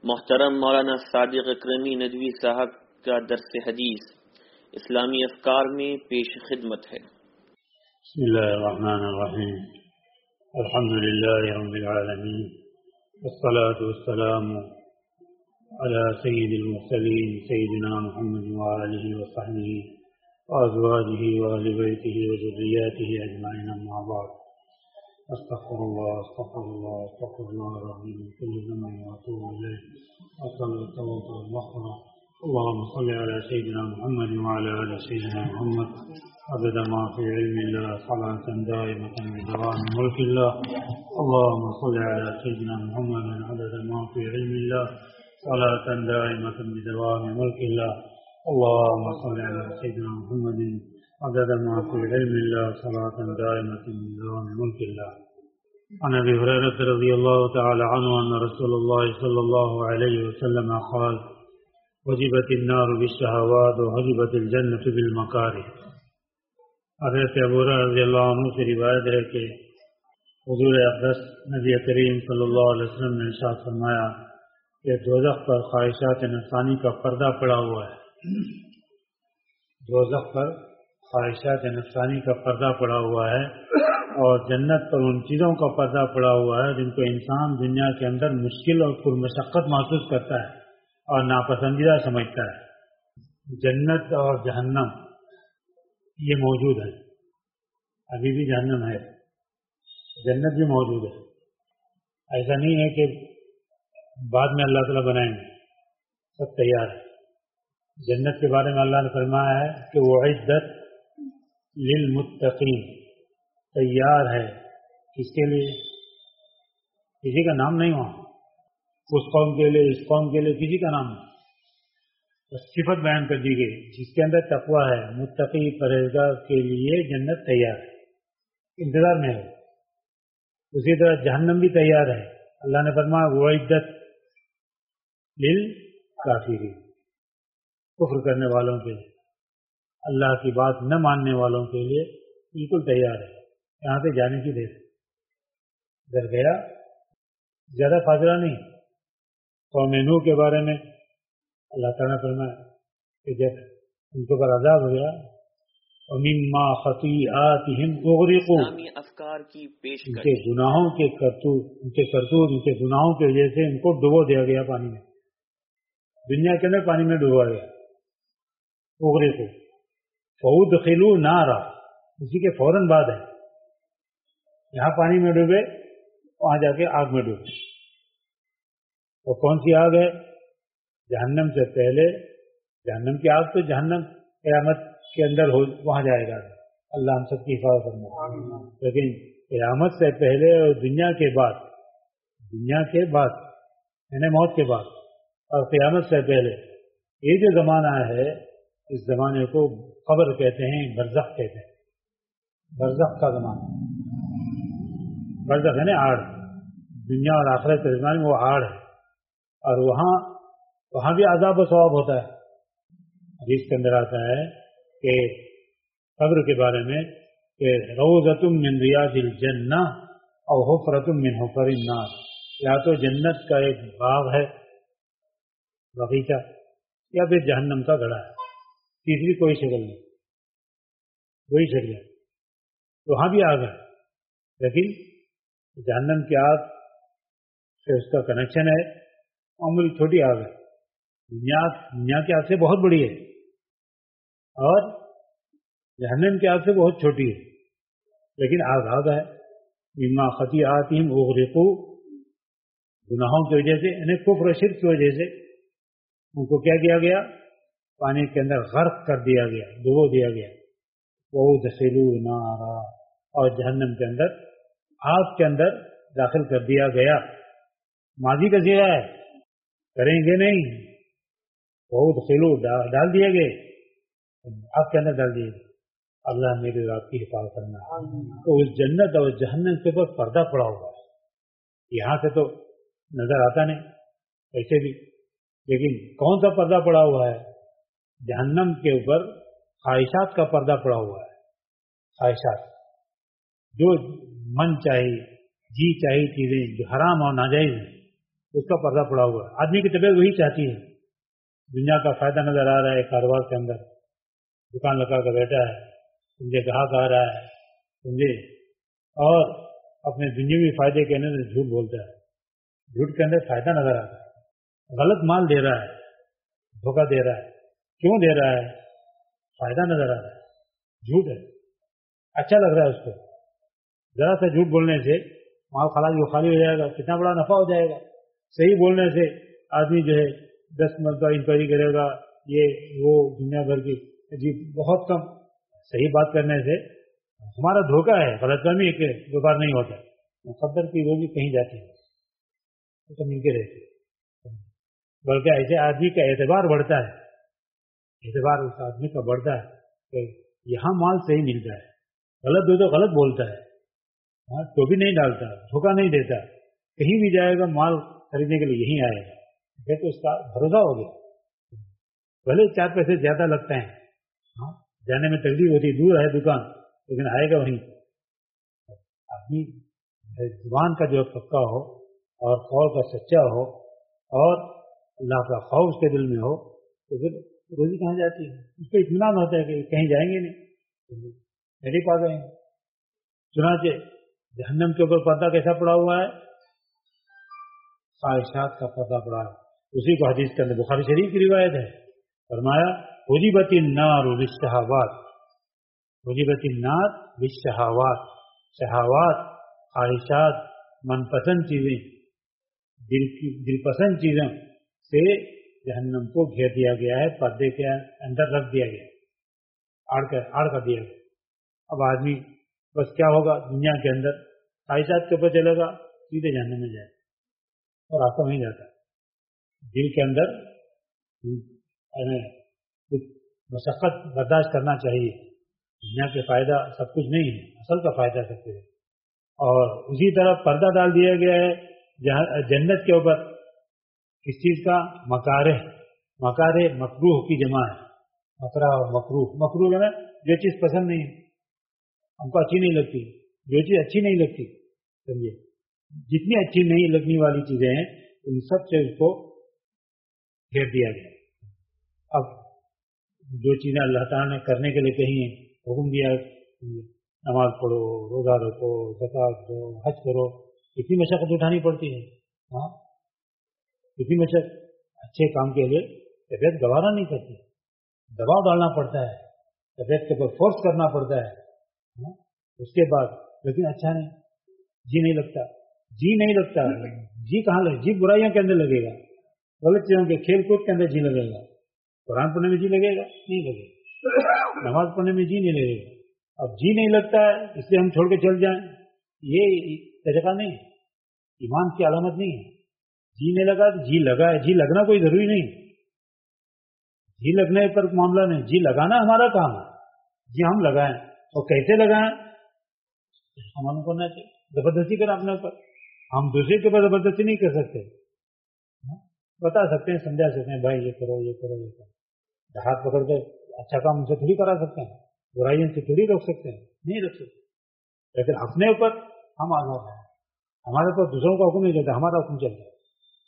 محترم مولانا صادق اکرمی ندوی صاحب کا درس حدیث اسلامی افکار میں پیش خدمت ہے۔ بسم اللہ الرحمن الرحیم، الحمد للہ رب العالمین، والصلاة والسلام علی سید المرسلین سیدنا محمد وآلہ وصحبہ وازواجہ وآل بیتہ وذریاتہ اجمعین، اما بعد، استغفر اللہ العظیم کل ذنب واتوب الیہ وصلی اللہ وسلم۔ اللهم صل على سيدنا محمد وعلى آل سيدنا محمد عدد ما في علم الله صلاة دائمة بدوام ملك الله۔ اللهم صل على سيدنا محمد عدد ما في علم الله صلاة دائمة بدوام ملك الله۔ اللهم صل على سيدنا محمد عدد ما في علم الله صلاة دائمة بدوام ملك الله۔ عن أبي هريرة رضي الله تعالى عنه أن رسول الله صلى الله عليه وسلم قال: وجبت النار بالشهوات ووجبت الجنة بالمكاره۔ حضرت ابو ہریرہ رضی اللہ عنہ سے روایت ہے کہ حضور اقدس نبی کریم صلی اللہ علیہ وسلم نے ارشاد فرمایا کہ دوزخ پر خواہشات نفسانی کا پردہ پڑا ہوا ہے۔ دوزخ پر خواہشات نفسانی کا پردہ پڑا ہوا ہے اور جنت پر ان چیزوں کا پردہ پڑا ہوا ہے جن کو انسان دنیا کے اندر مشکل اور پرمشقت محسوس کرتا ہے اور ناپسندیدہ سمجھتا ہے۔ جنت اور جہنم یہ موجود ہے، ابھی بھی جہنم ہے، جنت بھی موجود ہے۔ ایسا نہیں ہے کہ بعد میں اللہ تعالیٰ بنائیں گے، سب تیار ہے۔ جنت کے بارے میں اللہ نے فرمایا ہے کہ وعدت للمتقین، تیار ہے کس کے لیے؟ کسی کا نام نہیں وہاں، اس قوم کے لیے، اس قوم کے لیے، کسی کا نام نہیں، بس صفت بیان کر دی گئی۔ جس کے اندر تقویٰ ہے، متقی پرہیزگار کے لیے جنت تیار ہے، انتظار میں ہے۔ اسی طرح جہنم بھی تیار ہے۔ اللہ نے فرمایا وعدت للکافرین، کفر کرنے والوں کے لیے، اللہ کی بات نہ ماننے والوں کے لیے بالکل تیار ہے۔ یہاں سے جانے کی دیر، ادھر گیا، زیادہ فاصلہ نہیں۔ قوم نوح کے بارے میں اللہ تعالیٰ نے فرمایا کہ جب ان کے اوپر عذاب ہو گیا وَمِمَّا خَطِيئَاتِهِمْ أُغْرِقُوا، اسلامی افکار کی پیش ان کے گناہوں کے کرتوت، ان کے گناہوں کی وجہ سے ان کو ڈبو دیا گیا پانی میں، دنیا کے اندر پانی میں ڈبوا گیا۔ اغرقوا فَأُدْخِلُوا نَارًا، اسی کے فوراً بعد ہے، یہاں پانی میں ڈوبے، وہاں جا کے آگ میں ڈوبے۔ وہ کون سی آگ ہے؟ جہنم سے پہلے، جہنم کی آگ تو جہنم قیامت کے اندر ہو، وہاں جائے گا، اللہ ہم سب کی حفاظت فرمائے۔ لیکن قیامت سے پہلے اور دنیا کے بعد یعنی موت کے بعد اور قیامت سے پہلے یہ جو زمانہ ہے، اس زمانے کو قبر کہتے ہیں، برزخ کہتے ہیں، برزخ کا زمانہ۔ برزخ یعنی آڑ، دنیا اور آخرت کے درمیان وہ آڑ ہے، اور وہاں بھی عذاب و ثواب ہوتا ہے۔ حدیث کے اندر آتا ہے کہ قبر کے بارے میں کہ روضۃ من ریاض الجنہ او حفرۃ من حفر النار، یا تو جنت کا ایک باغ ہے، باغیچہ، یا پھر جہنم کا گڑھا ہے، تیسری کوئی شکل نہیں، وہی شکل ہے۔ وہاں بھی آگ ہے، لیکن جہنم کی آگ سے اس کا کنیکشن ہے، معمولی چھوٹی آگ ہے، دنیا کی آگ سے بہت بڑی ہے، اور جہنم کی آگ سے بہت چھوٹی ہے، لیکن آگ ہے۔ مما خطیئاتہم اغرقوا، گناہوں کی وجہ سے، یعنی کفر و شرک کی وجہ سے ان کو کیا کیا گیا؟ پانی کے اندر غرق کر دیا گیا، ڈبو دیا گیا۔ وَأُدْخِلُوا نَارًا، اور جہنم کے اندر، آگ کے اندر داخل کر دیا گیا۔ ماضی کا صیغہ ہے، کریں گے نہیں، وَأُدْخِلُوا ڈال دیے گئے، آگ کے اندر ڈال دیے گئے۔ اللہ میرے رات کی حفاظت کرنا۔ تو اس جنت اور جہنم کے اوپر پردہ پڑا ہوا ہے، یہاں سے تو نظر آتا نہیں ایسے بھی، لیکن کون سا پردہ پڑا ہوا ہے؟ جہنم کے اوپر خواہشات کا پردہ پڑا ہوا ہے۔ خواہشات جو من چاہی، جی چاہی چیزیں جو حرام اور ناجائز ہیں، اس کا پردہ پڑا ہوا ہے. آدمی کی طبیعت وہی چاہتی ہے. دنیا کا فائدہ نظر آ رہا ہے کاروبار کے اندر, دکان لگا کر بیٹھا ہے, سمجھے گاہک آ رہا ہے, سمجھے, اور اپنے دنیاوی فائدے کے اندر جھوٹ بولتا ہے. جھوٹ کے اندر فائدہ نظر آتا ہے, غلط مال دے رہا ہے, دھوکہ دے رہا ہے. کیوں دے رہا ہے؟ فائدہ نظر آ رہا ہے, جھوٹ ہے, اچھا لگ رہا ہے اس کو. ذرا سا جھوٹ بولنے سے مال خالی ہو جائے گا, کتنا بڑا نفع ہو جائے گا. صحیح بولنے سے آدمی جو ہے 10 مرتبہ انکوائری کرے گا, یہ وہ دنیا بھر کی جی بہت کم. صحیح بات کرنے سے ہمارا دھوکہ ہے, غلط فہمی ہے کہ دوبارہ نہیں ہوتا. مقدر کی روزی کہیں جاتی ہے تو مل کے رہتی ہے, بلکہ ایسے آدمی کا اعتبار بڑھتا ہے. اعتبار اس آدمی کا بڑھتا ہے کہ یہاں مال صحیح ملتا ہے, غلط دو تو غلط بولتا ہے, تو بھی نہیں ڈالتا, دھوکہ نہیں دیتا. کہیں بھی جائے گا مال خریدنے کے لیے یہیں آئے گا, پھر تو اس کا بھروسہ ہو گیا. بھلے 4 پیسے زیادہ لگتے ہیں, جانے میں تکلیف ہوتی, دور ہے دکان, لیکن آئے گا وہیں. آدمی زبان کا جو پکا ہو اور قول کا سچا ہو اور اللہ کا خوف اس کے دل میں ہو تو پھر روزی کہاں جاتی ہے؟ اس کو اطمینان ہوتا ہے کہ کہیں جائیں گے نہیں, میرے پا گئے ہیں. چنانچہ جہنم کے اوپر پردہ کیسا پڑا ہوا ہے؟ خواہشات کا پردہ پڑا ہے. اسی کو حدیث کے اندر بخاری شریف کی روایت ہے, فرمایا حجبت النار بالشہوات, حجبت النار بالشہوات. شہوات, خواہشات, من پسند چیزیں, دل پسند چیزوں سے جہنم کو گھیر دیا گیا ہے, پردے کے اندر رکھ دیا گیا, آڑ کر دیا گیا. اب آدمی بس کیا ہوگا, دنیا کے اندر خواہشات کے اوپر چلے گا, سیدھے جہنم میں جائے اور راستہ نہیں جاتا. دل کے اندر کچھ مشقت برداشت کرنا چاہیے. دنیا کے فائدہ سب کچھ نہیں ہے, اصل کا فائدہ سب کچھ ہے. اور اسی طرح پردہ ڈال دیا گیا ہے جنت کے اوپر. کس چیز کا؟ مکارہ. مکارہ مکروہ کی جمع ہے, مکرہ اور مکروہ. مکروہ ہے جو چیز پسند نہیں, ہم کو اچھی نہیں لگتی, جو چیز اچھی نہیں لگتی, سمجھے, جتنی اچھی نہیں لگنے والی چیزیں ہیں ان سب سے اس کو گھیر دیا گیا. اب جو چیزیں اللہ تعالیٰ نے کرنے کے لیے کہی ہیں, حکم دیا, نماز پڑھو, روزہ رکھو, زکوٰۃ دو, حج کرو, کتنی مشقت اٹھانی پڑتی ہے. ہاں, کتنی مشقت. اچھے کام کے لیے طبیعت گوارا نہیں کرتی, دباؤ ڈالنا پڑتا ہے, طبیعت کے اوپر فورس کرنا پڑتا ہے. اس کے بعد لیکن اچھا نہیں, جی نہیں لگتا, جی نہیں لگتا. جی کہاں لگے؟ جی برائیوں کے اندر لگے گا, غلط چیزوں کے کھیل کود کے اندر جی لگے گا. قرآن پڑھنے میں جی لگے گا؟ نہیں لگے گا. نماز پڑھنے میں جی نہیں لگے گا. اب جی نہیں لگتا ہے اس لیے ہم چھوڑ کے چل جائیں, یہ طریقہ نہیں ہے, ایمان کی علامت نہیں ہے. جی نہیں لگا تو جی لگا ہے, جی لگنا کوئی ضروری نہیں. جی لگنے پر معاملہ نہیں, جی لگانا ہمارا کام ہے. جی ہم لگائیں, اور کیسے لگائیں ہم کو نہ چاہیے زبردستی کر اپنے اوپر. ہم دوسرے کے اوپر زبردستی نہیں کر سکتے, بتا سکتے ہیں, سمجھا سکتے ہیں, بھائی یہ کرو, یہ کرو, یہ کرو. ہاتھ پکڑ کے اچھا کام ان سے تھوڑی کرا سکتے ہیں, برائیوں سے تھوڑی روک سکتے ہیں, نہیں روک سکتے. لیکن اپنے اوپر ہم آزاد ہیں, ہمارے اوپر دوسروں کا حکم نہیں چلتا, ہمارا حکم چلتا ہے.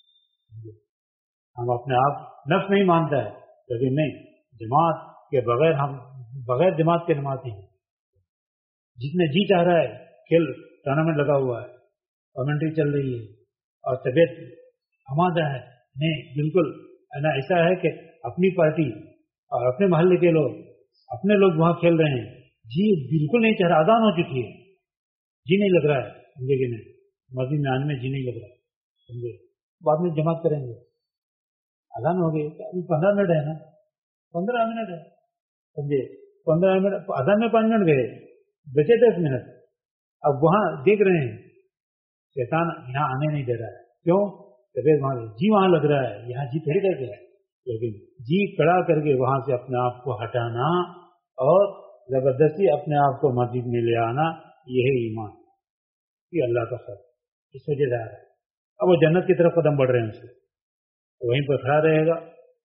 ہم اپنے آپ نفس نہیں مانتا ہے, لیکن نہیں, جماعت کے بغیر ہم بغیر جماعت کے نمازی ہیں. جتنے جی چاہ رہا ہے کھیل ٹورنامنٹ لگا ہوا ہے, کمنٹری چل رہی ہے, اور طبیعت آمادہ ہے, نہیں بالکل ایسا ہے کہ اپنی پارٹی اور اپنے محلے کے لوگ, اپنے لوگ وہاں کھیل رہے ہیں, جی بالکل نہیں چاہ رہا, اذان ہو چکی ہے, جی نہیں لگ رہا ہے, سمجھے کہ نہیں, مسجد میں آنے میں جی نہیں لگ رہا ہے, سمجھے, بعد میں جماعت کریں گے. اذان ہو گئی, ابھی 15 منٹ ہے نا, 15 منٹ ہے, سمجھے, 15 منٹ, اذان میں 5 منٹ گئے, بچے 10 منٹ. اب وہاں دیکھ رہے ہیں شیطان یہاں آنے نہیں دے رہا ہے. کیوں؟ طبیعت وہاں جی وہاں لگ رہا ہے, یہاں جی تھوڑی کر کے ہے. لیکن جی کڑا کر کے وہاں سے اپنے آپ کو ہٹانا اور زبردستی اپنے آپ کو مسجد میں لے آنا, یہ ہے ایمان. یہ اللہ کا خیر, اس وجہ سے آ رہا ہے. اب وہ جنت کی طرف قدم بڑھ رہے ہیں, ان سے وہیں پر کھڑا رہے گا.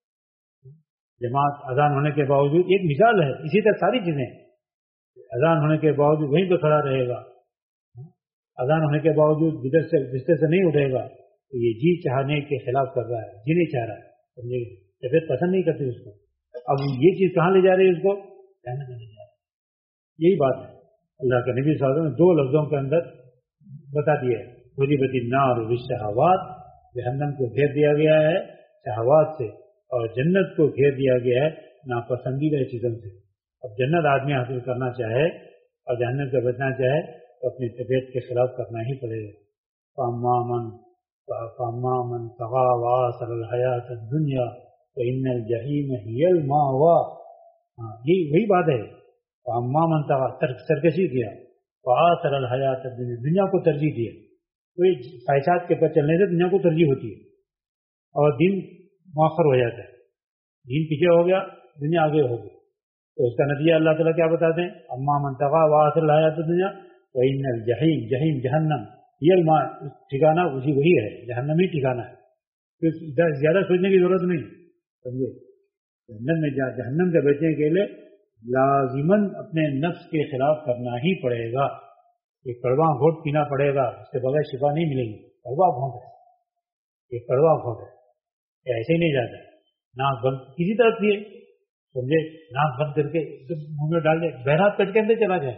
جماعت اذان ہونے کے باوجود, ایک مثال ہے, اسی طرح ساری چیزیں, اذان ہونے کے باوجود وہیں پہ کھڑا رہے گا, اذان ہونے کے باوجود بستر سے نہیں اٹھے گا, تو یہ جی چاہنے کے خلاف کر رہا ہے، جی نہیں چاہ رہا ہے، سمجھے، طبیعت پسند نہیں کرتی اس کو. اب یہ چیز کہاں لے جا رہی ہے اس کو؟ جہنم میں لے جا رہی ہے. یہی بات ہے اللہ کے نبی صلی اللہ علیہ وسلم نے 2 لفظوں کے اندر بتا دیا ہے. حُجِبَتِ النَّارُ بِالشَّهَوَاتِ، جہنم کو گھیر دیا گیا ہے شہوات سے، اور جنت کو گھیر دیا گیا ہے ناپسندیدہ چیزوں سے. اب جنت آدمی حاصل کرنا چاہے اور جہنم سے بچنا چاہے تو اپنی طبیعت کے خلاف کرنا ہی پڑے گا. فَأَمَّا مَنْ طَغَىٰ وَآثَرَ الْحَيَاةَ الدُّنْيَا فَإِنَّ الْجَحِيمَ هِيَ الْمَأْوَىٰ. یہی وہی بات ہے. فَأَمَّا مَنْ طَغَىٰ، سرکشی کیا، وَآثَرَ الْحَيَاةَ الدُّنْيَا، دنیا کو ترجیح دیا. کوئی خواہشات کے پر چلنے سے دنیا کو ترجیح ہوتی ہے اور دین مؤخر ہو جاتا ہے. دین پیچھے ہو گیا، دنیا آگے ہو گئی. تو اس کا نتیجہ اللہ تعالیٰ کیا بتاتے ہیں؟ اما من طغیٰ وآثر الحیات الدنیا فإن الجحیم، جحیم جہنم، یہ ٹھکانہ وہی ہے، جہنم ہی ٹھکانہ ہے. پھر زیادہ سوچنے کی ضرورت نہیں، سمجھے. جہنم سے بچنے کے لیے لازماً اپنے نفس کے خلاف کرنا ہی پڑے گا. ایک کڑوا گھونٹ پینا پڑے گا، اس کے بغیر شفا نہیں ملے گی. کڑوا گھونٹ ہے، ایک کڑوا گھونٹ ہے، یہ ایسے ہی نہیں جاتا. ناک بند کسی طرح پیے، سمجھے، ناک بند کر کے منہ میں ڈال دے، بہرات کٹ کے اندر چلا جائے،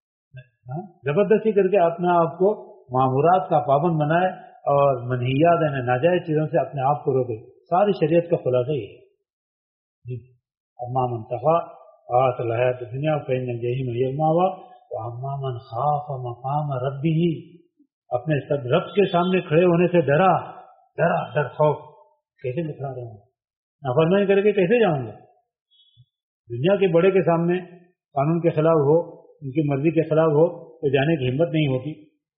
زبردستی کر کے اپنے آپ کو معمورات کا پابند بنائے اور منہیات یعنی ناجائز چیزوں سے اپنے آپ کو روکے. ساری شریعت کا خلاصہ یہ ہے. اما من طغیٰ وآثر الحیات الدنیا فإن الجحیم ہی المأویٰ واما من خاف مقام ربہ، اپنے رب کے سامنے کھڑے ہونے سے ڈر خوف. کیسے میں کھڑا رہوں گا؟ نافرمانی کر کے کیسے جاؤں گا؟ دنیا کے بڑے کے سامنے قانون کے خلاف ہو، ان کی مرضی کے خلاف ہو تو جانے کی ہمت نہیں ہوتی.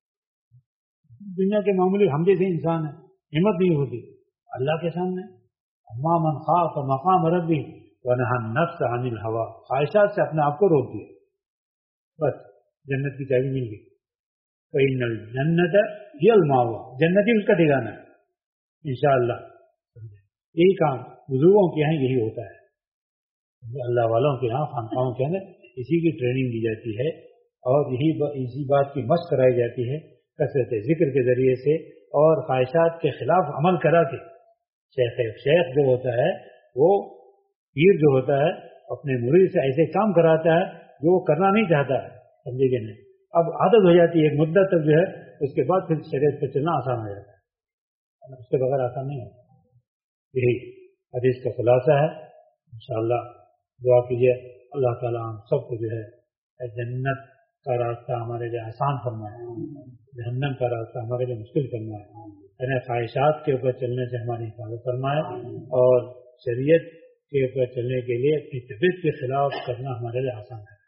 دنیا کے معمولی ہم جیسے انسان ہیں، ہمت نہیں ہوتی. اللہ کے سامنے اما من خاف مقام ربہ ونہى النفس عن الہویٰ، خواہشات سے اپنے آپ کو روک دیا، بس جنت کی چابی مل گئی. فإن الجنت هی المأویٰ، جنت ہی اس کا ٹھکانہ ہے انشاءاللہ. یہی کام بزرگوں کے یہاں یہی ہوتا ہے، اللہ والوں کے یہاں خانقاہوں کے اندر اسی کی ٹریننگ دی جاتی ہے اور اسی بات کی مشق کرائی جاتی ہے کثرت ذکر کے ذریعے سے اور خواہشات کے خلاف عمل کرا کے. شیخ جو ہوتا ہے، وہ پیر جو ہوتا ہے، اپنے مرید سے ایسے کام کراتا ہے جو وہ کرنا نہیں چاہتا ہے، سمجھے کہ نہیں. اب عادت ہو جاتی ہے ایک مدت تک جو ہے، اس کے بعد پھر شریعت پہ چلنا آسان ہو جاتا ہے، اس کے بغیر آسان نہیں ہوتا. یہی حدیث کا خلاصہ ہے. انشاءاللہ دعا کیجیے اللہ تعالیٰ ہم سب کو جو ہے جنت کا راستہ ہمارے لیے آسان فرمائے، جہنم کا راستہ ہمارے لیے مشکل فرمائے، یعنی خواہشات کے اوپر چلنے سے ہماری حفاظت فرمائے اور شریعت کے اوپر چلنے کے لیے اپنی طبیعت کے خلاف کرنا ہمارے لیے آسان ہے.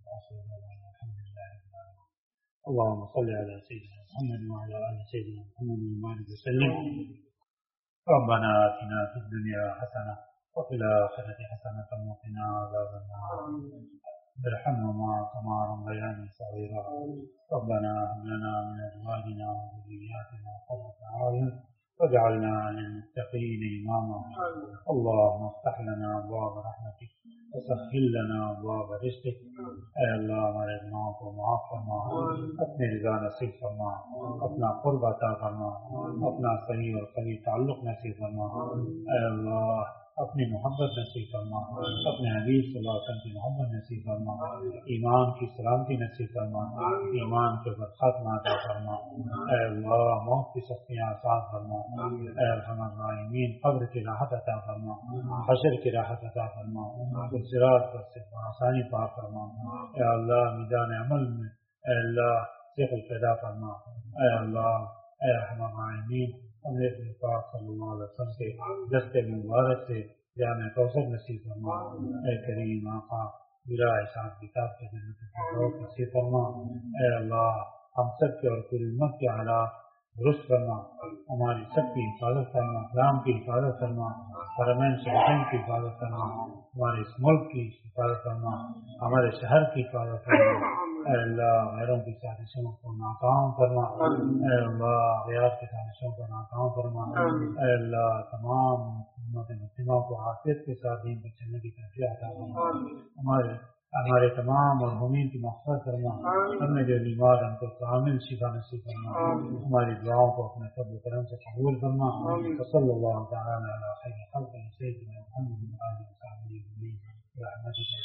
اللهم صل على سيدنا محمد وعلى آل سيدنا محمد وبارك وسلم. ربنا آتنا في الدنيا حسنة وفي الآخرة حسنة وقنا عذاب النار ارحمهما كما ربياني صغيرا. ربنا هب لنا من أزواجنا وذرياتنا قرة أعين واجعلنا للمتقين إماما. اللهم افتح لنا أبواب رحمتك وسهل لنا أبواب رزقك. اے اللہ ہمارے گناہوں کو معاف فرما، اپنی رضا نصیب فرما، اپنا قرب عطا فرما، اپنا صحیح اور قوی تعلق نصیب فرما. اے اللہ اپنی محبت نصیب فرما، اپنے حبیب صلی اللہ علیہ وسلم کی محبت نصیب فرما، ایمان کی سلامتی نصیب فرما، ایمان کے اوپر خاتمہ عطا فرما. اے اللہ موت کی سختیاں آسان فرما. اے ارحم الراحمین قبر کی راحت عطا فرما، حشر کی راحت عطا فرما، صراط پر سے آسانی پا فرما. اے اللہ میدان عمل میں اے اللہ ثقل پیدا فرما. اے اللہ اے ارحم الراحمین ہمیں پاک صلی اللہ علیہ وسلم کے دست مبارک سے جامع کوثر نصیب فرما. اے کریم آقا بلا حساب کتاب کے جنت الفردوس نصیب فرما. اے اللہ ہم سب کے اور پوری امت کے حالات درست فرما، ہماری سب کی حفاظت فرما، اسلام کی حفاظت فرما، حرمین شریفین کی حفاظت فرما، ہمارے اس ملک کی حفاظت فرما، ہمارے شہر کی حفاظت فرما. اے اللہ غیروں کی سازشوں کو ناکام فرما. اے اللہ غیر کی سازشوں کو ناکام فرما. اے اللہ تمام امت مسلمہ کو عافیت کے ساتھ دین پر چلنے کی توفیق عطا فرما. ہمارے ہمارے تمام مرحومین کی مغفرت فرما، ہم نے جو بیمار ہم کو کامل شفا نصیب فرما، ہماری دعاؤں کو اپنے فضل و کرم سے قبول فرما، صلی اللہ تعالی علی خیر خلق سیدنا محمد وعلی آلہ وصحبہ اجمعین برحمتک